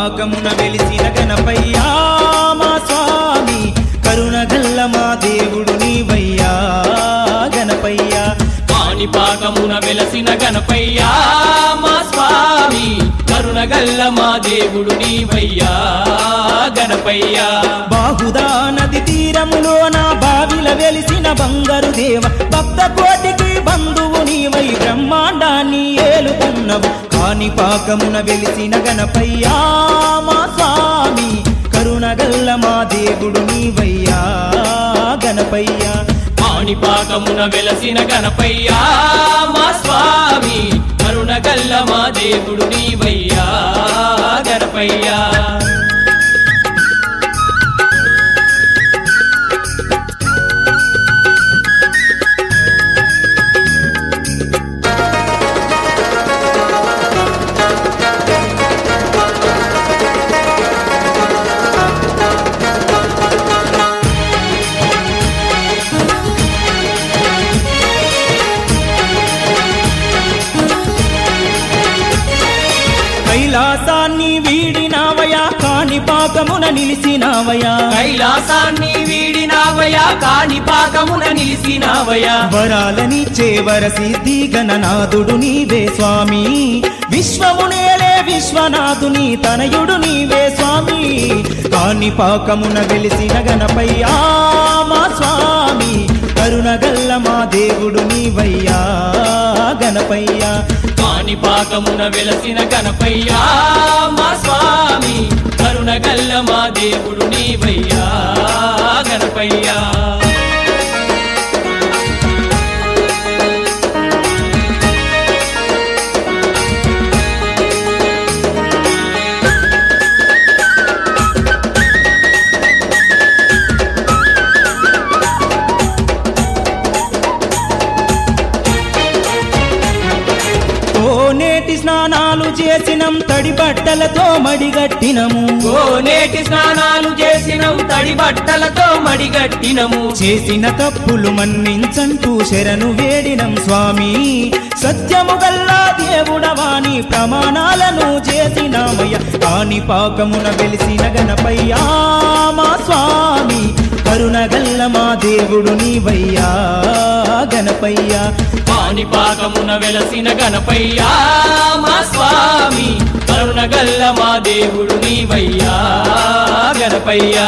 కాణిపాకమున వెలిసిన గణపయ్యా మా స్వామి కరుణగల్ల మా దేవుడు నీవయ్యా గణపయ్యా కాణిపాకమున వెలసిన గణపయ్యా మా స్వామి కరుణగల్ల మా దేవుడు నీవయ్యా గణపయ్యా బాహుదా నది తీరములో నా బావిల వెలిసిన బంగారు దేవ భక్త కోటికి బంధువు నీవై బ్రహ్మాండాన్ని ఏలుతున్నవు కాణిపాకమున వెలిసిన గణపయ్యా మా స్వామి కరుణగల్ల మా దేవుడు నీవయ్యా గణపయ్యా కాణిపాకమున వెలసిన గణపయ్యా మా స్వామి కరుణగల్ల మా దేవుడు నీవయ్యా గణపయ్యా కైలాసాన్ని వీడినావయా కాణిపాకమున నిలిసినావయా కైలాసాన్ని వీడినావయా కాణిపాకమున నిలిసినావయా వరాలనిచ్చే వరసిద్ధి గణనాథుడు నీవే స్వామి విశ్వమునేలే విశ్వనాథుని తనయుడు నీవే స్వామి కాణిపాకమున వెలిసిన గణపయ్యా మా స్వామి కరుణగల్ల మా దేవుడు నీవయ్యా గణపయ్యా కాణిపాకమున వెలసిన గణపయ్యా మా స్వామి కరుణగల్ల మా దేవుడు నీవయ్యా గణపయ్యా నేటి స్నానాలు చేసినం తడి బట్టలతో మడిగట్టినము నేటి స్నానాలు చేసినం తడి బట్టలతో మడిగట్టినము చేసిన తప్పులు మన్నించంటూ శరణు వేడినం స్వామి సత్యము గల్లా దేవుడవాని ప్రమాణాలను చేసినామయ్య కాణిపాకమున వెలిసిన గణపయ్యా మా స్వామి కరుణగల్ల మా దేవుడు నీవయ్యా గణపయ్యా కాణిపాకమున వెలసిన గణపయ్యా మా స్వామి కరుణగల్ల మా దేవుడు నీవయ్యా గణపయ్యా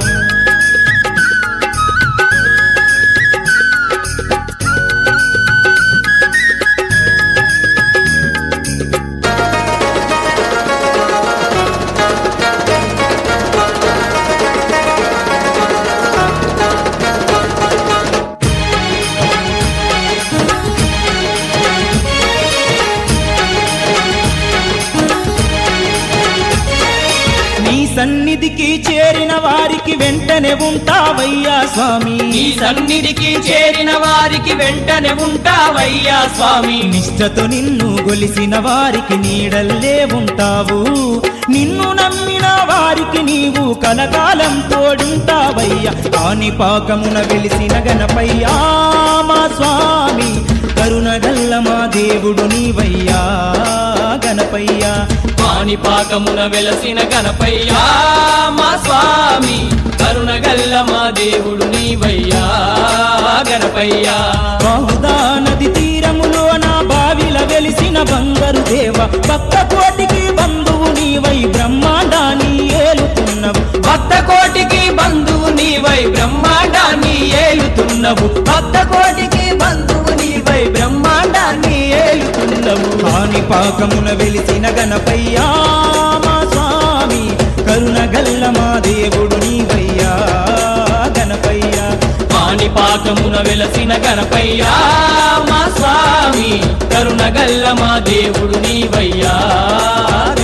సన్నిధికి చేరిన వారికి వెంటనే ఉంటావయ్యా స్వామి నీ సన్నిధికి చేరిన వారికి వెంటనే ఉంటావయ్యా స్వామి నిష్ఠతో నిన్ను గొలిసిన వారికి నీడల్లే ఉంటావు నిన్ను నమ్మిన వారికి నీవు కలకాలం తోడుంటావయ్యా కాణిపాకమున వెలిసిన గణపయ్యా మా స్వామి కరుణగల్ల మా దేవుడు నీవయ్యా గణపయ్యా కాణిపాకమున వెలసిన గణపయ్యా మా స్వామి కరుణగల్ల మా దేవుడు నీవయ్యా గణపయ్యా బాహుదా నది తీరములో నా బావిల వెలిసిన బంగారు దేవ భక్త కోటికి బంధువు నీవై బ్రహ్మాండాన్ని ఏలుతున్నవు భక్త కోటికి బంధువు నీవై బ్రహ్మాండాన్ని ఏలుతున్నవు భక్త కోటికి బంధువు నీవై బ్రహ్మాండాన్ని ఏలుతున్నవు కాణిపాకమున వెలిసిన గణపయ్యా మా స్వామి కరుణగల్ల మా దేవుడు నీవయ్యా గణపయ్యా కాణిపాకమున వెలసిన గణపయ్యా మా స్వామి కరుణగల్ల మా దేవుడు నీవయ్యా